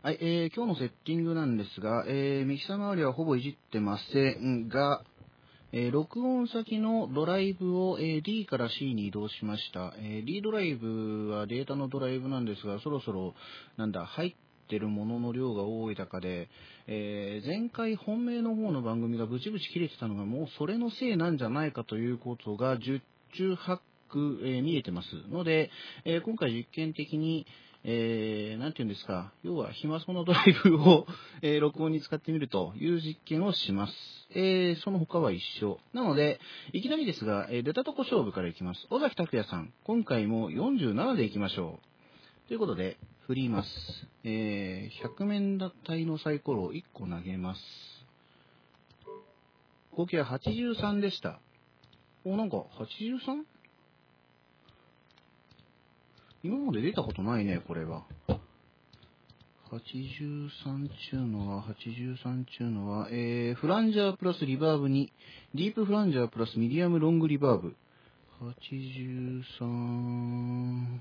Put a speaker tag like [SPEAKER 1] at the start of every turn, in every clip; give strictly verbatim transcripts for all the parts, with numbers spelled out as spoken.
[SPEAKER 1] はい、えー、今日のセッティングなんですが、えー、ミキサー周りはほぼいじってませんが、えー、録音先のドライブを、えー、D から C に移動しました。えー、D ドライブはデータのドライブなんですが、そろそろ、なんだ、入ってるものの量が多い中で、えー、前回本命の方の番組がブチブチ切れてたのが、もうそれのせいなんじゃないかということがじゅっ中はち区、えー、見えてますので、えー、今回実験的に、えー、なんていうんですか、要は暇そうなドライブを、えー、録音に使ってみるという実験をします。えー、その他は一緒。なので、いきなりですが、えー、出たとこ勝負からいきます。尾崎拓也さん、今回もよんじゅうななでいきましょう。ということで、振ります。えー、ひゃく面体のサイコロをいっこ投げます。合計ははちじゅうさんでした。お、なんか はちじゅうさん？ 今まで出たことないね、これは。はちじゅうさんちゅうのは、はちじゅうさんちゅうのは、えー、フランジャープラスリバーブに、ディープフランジャープラスミディアムロングリバーブ。はちじゅうさん、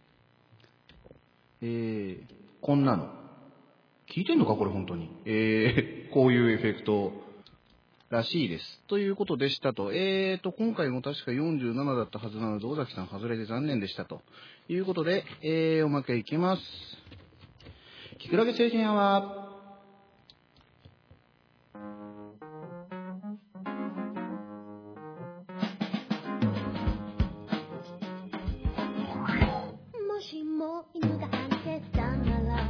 [SPEAKER 1] えー、こんなの。聞いてんのかこれ本当に。えー、こういうエフェクトらしいです。ということでしたと。えーと、今回も確かよんじゅうななだったはずなので、尾崎さん外れて残念でしたと。いうことで、えー、おまけいきます。キクラゲ星人屋は、
[SPEAKER 2] もしも犬が歩けたなら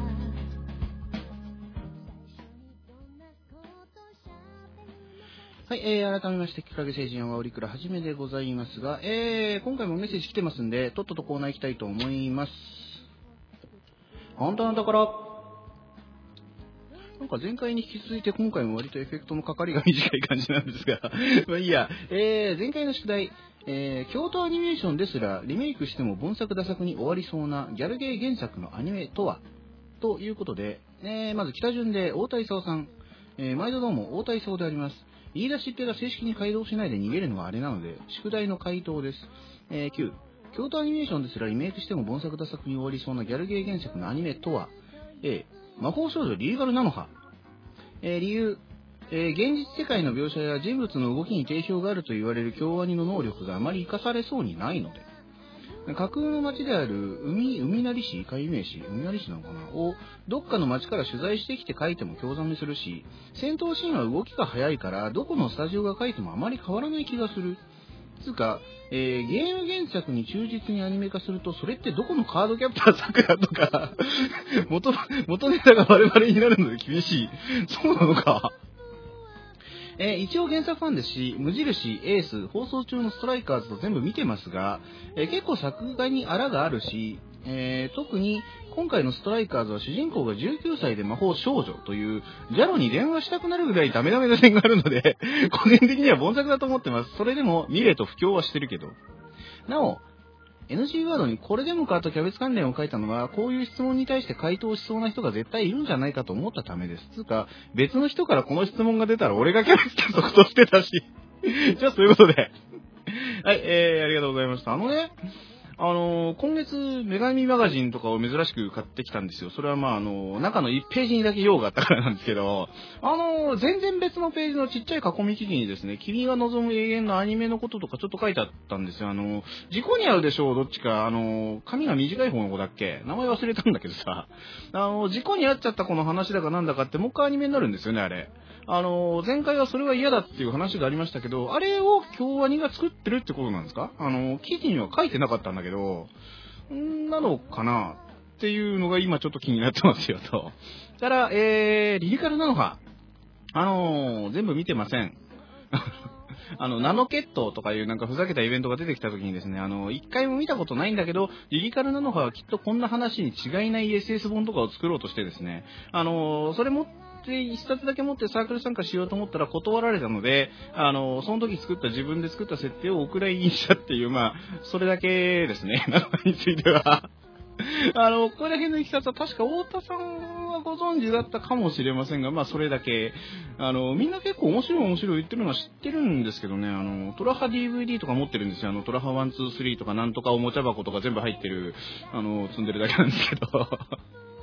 [SPEAKER 1] はい、えー、改めまして、キクラゲ星人はオリクラはじめでございますが、えー、今回もメッセージ来てますんで、とっととコーナー行きたいと思います。本当のところ、なんか前回に引き続いて今回も割とエフェクトのかかりが短い感じなんですが、まあいいや、えー、前回の宿題、えー、京都アニメーションですらリメイクしても凡作打作に終わりそうなギャルゲー原作のアニメとはということで、えー、まず北順で大田勲さん、えー、毎度どうも大田勲であります。言い出しっぺが正式に回答しないで逃げるのはあれなので、宿題の回答です。えー、きゅう、京都アニメーションですらリメイクしても凡作打作に終わりそうなギャルゲー原作のアニメとは、A、魔法少女リーガルなのか、えー、理由、えー、現実世界の描写や人物の動きに定評があると言われる京アニの能力があまり活かされそうにないので、架空の町である海、海なり市、海名市、海なり市なのかなをどっかの町から取材してきて書いても興ざめするし、戦闘シーンは動きが速いからどこのスタジオが書いてもあまり変わらない気がする。つうか、えー、ゲーム原作に忠実にアニメ化すると、それってどこのカードキャプターさくらとか元、元ネタが我々になるので厳しい。そうなのか。えー、一応原作ファンですし、無印、エース、放送中のストライカーズと全部見てますが、えー、結構作画にあらがあるし、えー、特に今回のストライカーズは主人公がじゅうきゅうさいで魔法少女というジャロに電話したくなるぐらいダメダメな点があるので個人的には凡作だと思ってます。それでも見れと布教はしてるけど。なお、エヌジー ワードにこれでもかとキャベツ関連を書いたのは、こういう質問に対して回答しそうな人が絶対いるんじゃないかと思ったためです。つうか、別の人からこの質問が出たら俺がキャベツって即答してたし。じゃあ、そういうことで。はい、えー、ありがとうございました。あのね、あのー、今月、女神マガジンとかを珍しく買ってきたんですよ。それはまあ、あのー、中のいちページにだけ用があったからなんですけど、あのー、全然別のページのちっちゃい囲み記事にですね、君が望む永遠のアニメのこととかちょっと書いてあったんですよ。あのー、事故に遭うでしょう、どっちか。あのー、髪が短い方の子だっけ？名前忘れたんだけどさ、あのー、事故に遭っちゃった子の話だかなんだかって、もう一回アニメになるんですよね、あれ。あのー、前回はそれは嫌だっていう話がありましたけど、あれを京アニが作ってるってことなんですか？あのー、記事には書いてなかったんだけど、んなのかなっていうのが今ちょっと気になってますよと。ただ、えー、リリカルなのか、あのー、全部見てません。あの、ナノケットとかいうなんかふざけたイベントが出てきた時にですね、あの、一回も見たことないんだけど、リリカルナノハはきっとこんな話に違いない エスエス 本とかを作ろうとしてですね、あの、それもで一冊だけ持ってサークル参加しようと思ったら断られたので、あの、その時作った自分で作った設定をお蔵入りにしたっていう、まあ、それだけですね、ナノハについては。あの、これだけのいきさつは確か太田さんはご存知だったかもしれませんが、まあそれだけ、あの、みんな結構面白い面白い言ってるのは知ってるんですけどね、あの、トラハ ディーブイディー とか持ってるんですよ。あの、トラハワン、ツー、スリーとかなんとかおもちゃ箱とか全部入ってる、あの、積んでるだけなんですけど。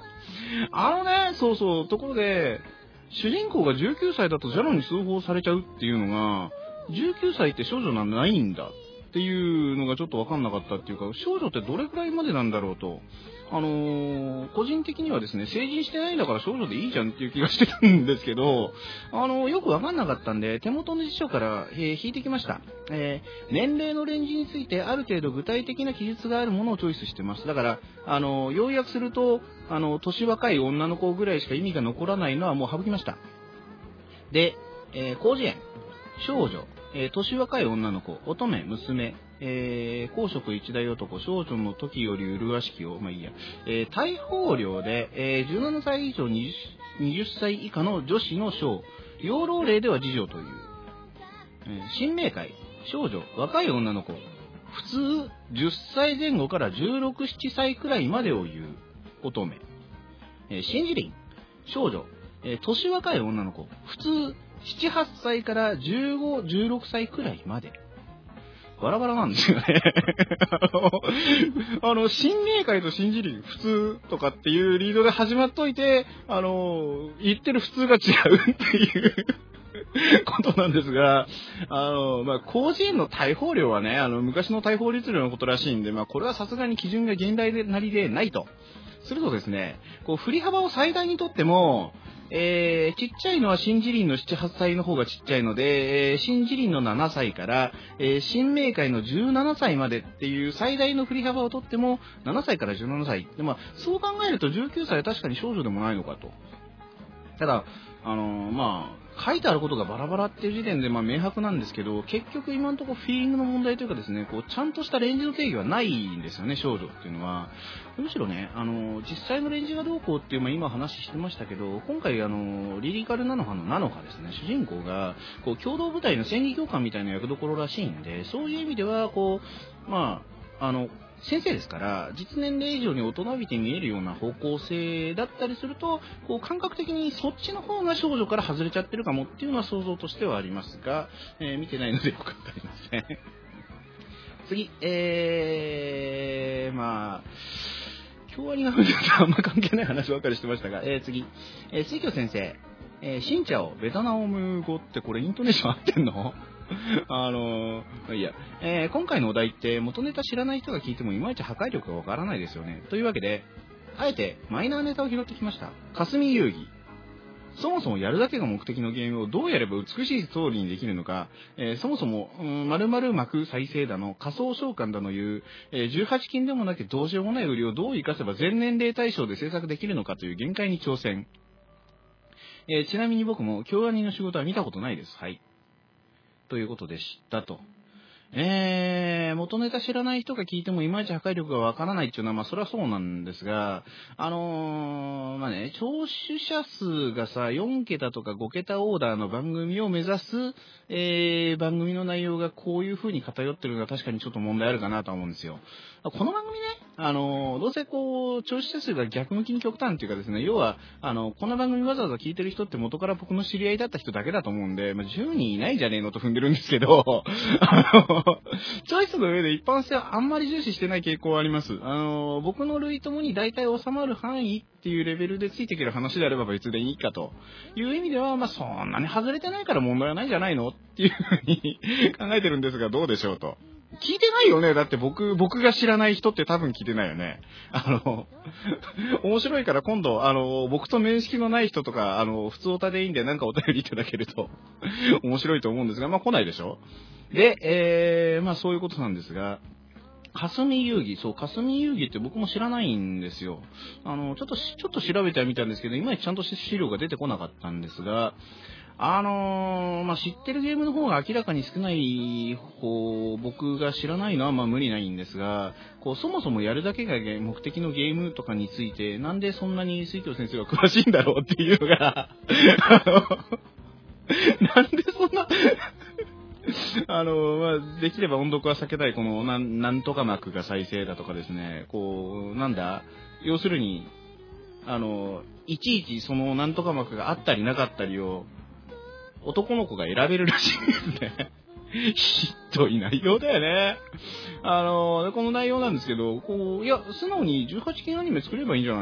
[SPEAKER 1] あのね、そうそう、ところで、主人公がじゅうきゅうさいだとジャロに通報されちゃうっていうのが、じゅうきゅうさいって少女なんないんだっていうのがちょっとわかんなかったっていうか、少女ってどれくらいまでなんだろうと。あのー、個人的にはですね、成人してないんだから少女でいいじゃんっていう気がしてたんですけど、あのー、よくわかんなかったんで、手元の辞書から、えー、引いてきました。えー、年齢のレンジについてある程度具体的な記述があるものをチョイスしてます。だから、あのー、要約すると、あの、年若い女の子ぐらいしか意味が残らないのはもう省きました。で、えー、広辞苑、少女、えー、年若い女の子、乙女、娘、えー、公職一代男、少女の時より麗しきを、まあいいや、えー、大法領で、えー、じゅうななさい以上にじゅう、にじゅっさい以下の女子の少、養老令では次女という、えー、新明会、少女、若い女の子、普通、じゅっさいぜん後からじゅうろく、ななさいくらいまでを言う、乙女、えー、新次輪、少女、えー、年若い女の子、普通、なな、はっさいからじゅうご、じゅうろくさいくらいまで。バラバラなんですよね。あの、あの新明会と新次輪、普通とかっていうリードで始まっといて、あの、言ってる普通が違うっていうことなんですが、あの、まあ、広辞苑の大法令はね、あの、昔の大法律令のことらしいんで、まあ、これはさすがに基準が現代でなりでないと。するとですね、こう、振り幅を最大にとっても、えー、ちっちゃいのは新次輪のなな、はっさいの方がちっちゃいので、えー、新次輪のななさいから、えー、新明会のじゅうななさいまでっていう最大の振り幅をとっても、ななさいからじゅうななさい。で、まあ、そう考えるとじゅうきゅうさいは確かに少女でもないのかと。ただ、あのー、まあ、書いてあることがバラバラっていう時点で、まあ、明白なんですけど、結局今のところフィーリングの問題というかですね、こう、ちゃんとしたレンジの定義はないんですよね、少女っていうのは。むしろね、あのー、実際のレンジがどうこうっていう、まあ、今話してましたけど、今回、あのー、リリカルナノハのナノハですね、主人公が、こう、共同部隊の戦技教官みたいな役どころらしいんで、そういう意味では、こう、まあ、あの、先生ですから、実年齢以上に大人びて見えるような方向性だったりすると、こう感覚的にそっちの方が少女から外れちゃってるかもっていうのは想像としてはありますが、えー、見てないのでよくわかりません。次、えー、まあ、今日は苦手だとあんま関係ない話ばかりしてましたが、えー、次、えー、水京先生、えー、新茶をベトナム語ってこれイントネーション合ってんの？あのー、いや、えー、今回のお題って元ネタ知らない人が聞いてもいまいち破壊力がわからないですよね。というわけで、あえてマイナーネタを拾ってきました。霞遊戯。そもそもやるだけが目的のゲームをどうやれば美しいストーリーにできるのか、えー、そもそも、うん、〇〇幕再生だの、仮想召喚だのいう、えー、じゅうはち金でもなくどうしようもない売りをどう活かせば全年齢対象で制作できるのかという限界に挑戦。えー、ちなみに僕も京アニの仕事は見たことないです。はい。ということでしたと。えー、元ネタ知らない人が聞いてもいまいち破壊力がわからないっていうのは、まあそれはそうなんですが、あのー、まあね、聴取者数がさ、よん桁とかご桁オーダーの番組を目指す、えー、番組の内容がこういう風に偏ってるのは確かにちょっと問題あるかなと思うんですよ。この番組ね、あのー、どうせこう、聴取者数が逆向きに極端っていうかですね、要は、あの、この番組わざわざ聞いてる人って元から僕の知り合いだった人だけだと思うんで、まあ、じゅうにんいないんじゃねえのと踏んでるんですけど、あの、チョイスの上で一般性はあんまり重視してない傾向はあります。あの、僕の類ともに大体収まる範囲っていうレベルでついてくる話であれば別でいいかという意味では、まあ、そんなに外れてないから問題はないんじゃないのっていうふうに考えてるんですが、どうでしょうと。聞いてないよね。だって僕、僕が知らない人って多分聞いてないよね。あの、面白いから今度、あの、僕と面識のない人とか、あの、普通オタでいいんでなんかお便りいただけると面白いと思うんですが、まあ来ないでしょ。で、えー、まあそういうことなんですが、霞遊戯、そう、霞遊戯って僕も知らないんですよ。あの、ちょっと、ちょっと調べてみたんですけど、いまいちちゃんとした資料が出てこなかったんですが、あのー、まあ、知ってるゲームの方が明らかに少ない方、僕が知らないのはまあ無理ないんですが、こう、そもそもやるだけが目的のゲームとかについて、なんでそんなに水京先生は詳しいんだろうっていうのが、あの、なんでそんな、あの、まあ、できれば音読は避けたい、この、なん、なんとか幕が再生だとかですね、こう、なんだ、要するに、あの、いちいちそのなんとか幕があったりなかったりを、男の子が選べるらしいんですね。ひどい内容だよね。あの、この内容なんですけど、こう、いや、素直にじゅうはち禁アニメ作ればいいんじゃないの？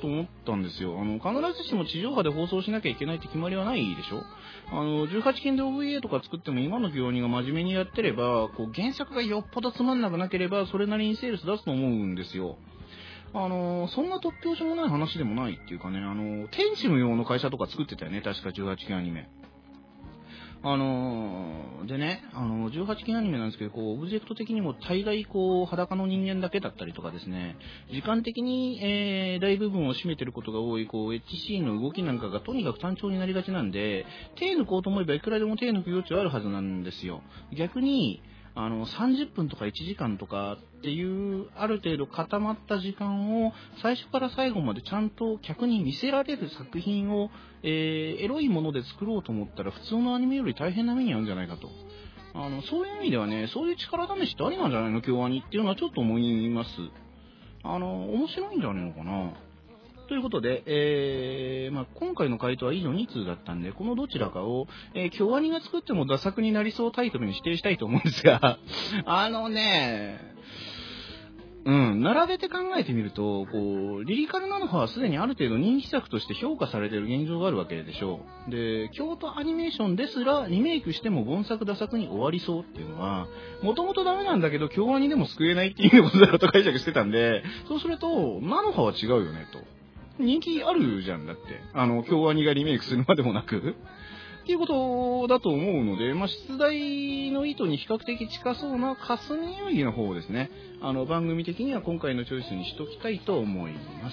[SPEAKER 1] と思ったんですよ。あの、必ずしも地上波で放送しなきゃいけないって決まりはないでしょ。あの、じゅうはちきんで オーブイエー とか作っても今の京アニが真面目にやってれば、こう、原作がよっぽどつまんなくなければ、それなりにセールス出すと思うんですよ。あの、そんな突拍子もない話でもないっていうかね、あの、天使無用の会社とか作ってたよね、確かじゅうはちきんアニメ。あのー、でね、あの、じゅうはちきんアニメなんですけど、こう、オブジェクト的にも大概、こう、裸の人間だけだったりとかですね、時間的に、えー、大部分を占めてることが多い、こう、エイチシー の動きなんかがとにかく単調になりがちなんで、手抜こうと思えばいくらでも手抜く余地はあるはずなんですよ。逆に、あの、さんじゅっぷんとかいちじかんとかっていう、ある程度固まった時間を、最初から最後までちゃんと客に見せられる作品を、えー、エロいもので作ろうと思ったら、普通のアニメより大変な目に遭うんじゃないかと。あの、そういう意味ではね、そういう力試しってありなんじゃないの、京アニっていうのはちょっと思います。あの、面白いんじゃないのかな。ということで、えーまあ、今回の回答は以上に通だったんで、このどちらかを、えー、京アニが作ってもダ作になりそうタイトルに指定したいと思うんですが、あのね、うん、並べて考えてみると、こう、リリカルナノハはすでにある程度人気作として評価されている現状があるわけでしょう。で、京都アニメーションですらリメイクしてもゴン作ダ作に終わりそうっていうのは、もともとダメなんだけど京アニでも救えないっていうことだろうと解釈してたんで、そうすると、ナノハは違うよねと。人気あるじゃんだって。あの、京アニがリメイクするまでもなく。っていうことだと思うので、まあ、出題の意図に比較的近そうな霞遊戯の方をですね、あの、番組的には今回のチョイスにしときたいと思います。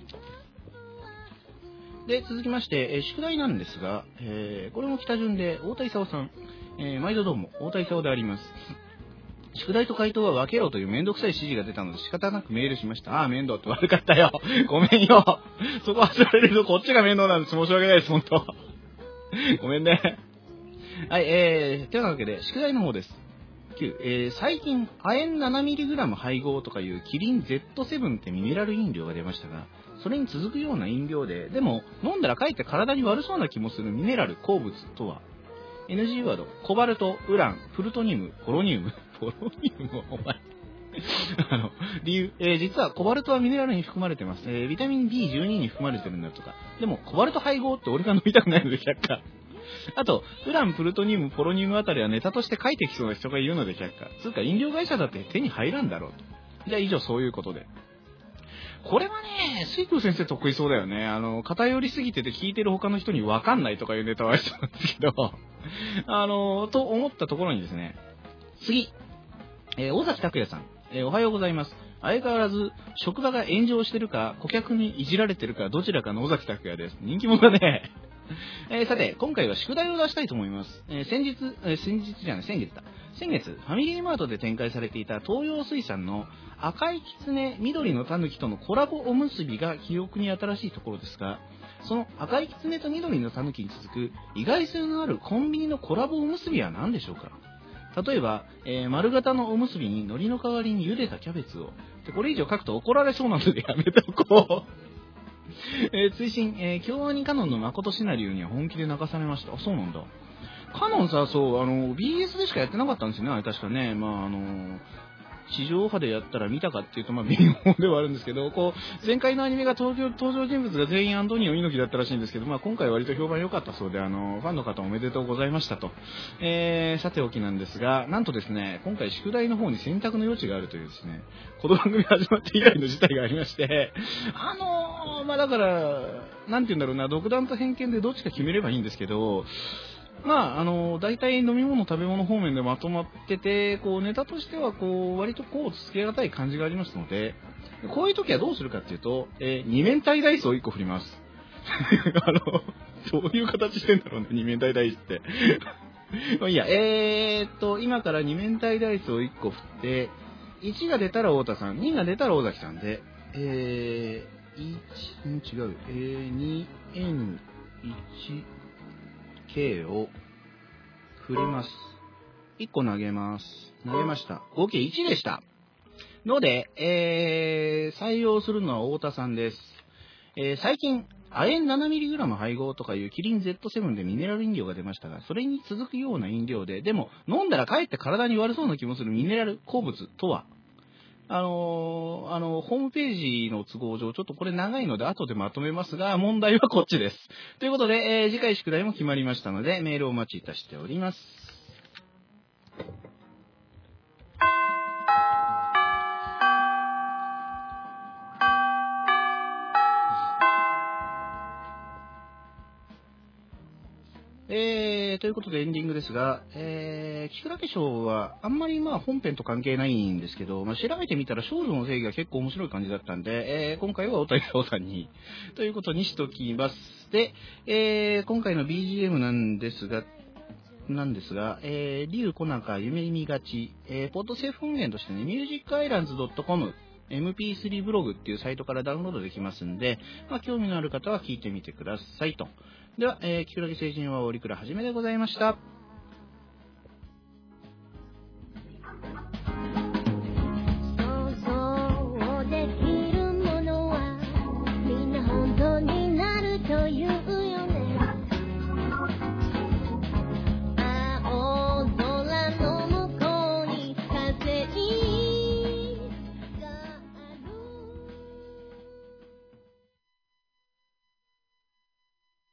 [SPEAKER 1] で、続きまして、えー、宿題なんですが、えー、これも北順で、大田勲さん、えー、毎度どうも、大田勲であります。宿題と回答は分けろというめんどくさい指示が出たので仕方なくメールしました。ああ、面倒って悪かったよ。ごめんよ。そこは忘れるとこっちが面倒なんです。申し訳ないです、本当。ごめんね。はい、えー、というわけで、宿題の方です。きゅう、えー、最近、亜鉛 ななミリグラム 配合とかいうキリン ゼットセブン ってミネラル飲料が出ましたが、それに続くような飲料で、でも、飲んだらかえって体に悪そうな気もするミネラル鉱物とは、エヌジー ワード、コバルト、ウラン、プルトニウム、ポロニウム、ポロニウム、お前。あの、理由、えー、実はコバルトはミネラルに含まれてます。えー、ビタミン ビーじゅうに に含まれてるんだとか。でも、コバルト配合って俺が飲みたくないので却下。あと、ウラン、プルトニウム、ポロニウムあたりはネタとして書いてきそうな人がいるので却下。つうか、飲料会社だって手に入らんだろうと。じゃあ以上そういうことで。これはね、水空先生得意そうだよね。あの、偏りすぎてて聞いてる他の人に分かんないとかいうネタはありそうなんですけど、あの、と思ったところにですね、次、えー、大崎拓也さん、えー、おはようございます。相変わらず、職場が炎上してるか、顧客にいじられてるか、どちらかの大崎拓也です。人気者だね。えー、さて、今回は宿題を出したいと思います。えー、先日、えー、先日じゃない、先月だ。先月、ファミリーマートで展開されていた東洋水産の赤いきつね、緑のたぬきとのコラボおむすびが記憶に新しいところですが、その赤いきつねと緑のたぬきに続く意外性のあるコンビニのコラボおむすびは何でしょうか。例えば、えー、丸型のおむすびに海苔の代わりに茹でたキャベツを。でこれ以上書くと怒られそうなのでやめておこう。えー、追伸、えー、京アニカノンの誠シナリオには本気で泣かされました。あ、そうなんだ。カノンさ、そう、あの、ビーエス でしかやってなかったんですよね、あれ確かね。まあ、あの、地上波でやったら見たかっていうと、まあ、微妙ではあるんですけど、こう、前回のアニメが登場、登場人物が全員アントニオ猪木だったらしいんですけど、まあ、今回割と評判良かったそうで、あの、ファンの方おめでとうございましたと。えー、さておきなんですが、なんとですね、今回宿題の方に選択の余地があるというですね、この番組始まって以来の事態がありまして、あのー、まあ、だから、なんて言うんだろうな、独断と偏見でどっちか決めればいいんですけど、まあ、あの、大体飲み物、食べ物方面でまとまってて、こう、ネタとしては、こう、割とこう、つけがたい感じがありますので、こういう時はどうするかっていうと、えー、二面体ダイスをいっこ振ります。あの、どういう形してんだろうね、二面体ダイスって。まあいいや、えーっと、今から二面体ダイスをいっこ振って、いちが出たら太田さん、にが出たら尾崎さんで、えー、いち、ん違う、えー、に、エヌ、いち、K を振ります。いっこ投げます。投げました。合計いちでした。ので、えー、採用するのは太田さんです。えー、最近、亜鉛 ななミリグラム 配合とかいうキリン ゼットセブン でミネラル飲料が出ましたが、それに続くような飲料で、でも飲んだらかえって体に悪そうな気もするミネラル鉱物とは、 あのー、あの、ホームページの都合上、ちょっとこれ長いので後でまとめますが、問題はこっちです。ということで、えー、次回宿題も決まりましたので、メールをお待ちいたしております。えー、ということでエンディングですが、えー、キクラゲ賞はあんまりまあ本編と関係ないんですけど、まあ、調べてみたら少女の正義が結構面白い感じだったんで、えー、今回はお谷さんにということにしておきます。で、えー、今回の ビージーエム なんですが、なんですが、えー、竜小中夢見がち、えー、ポッドセーフ音源としてね、ミュージックアイランズ ドットコム エムピースリー ブログっていうサイトからダウンロードできますんで、まあ、興味のある方は聞いてみてくださいと。では、えー、キクラゲ星人はオリクラはじめでございました。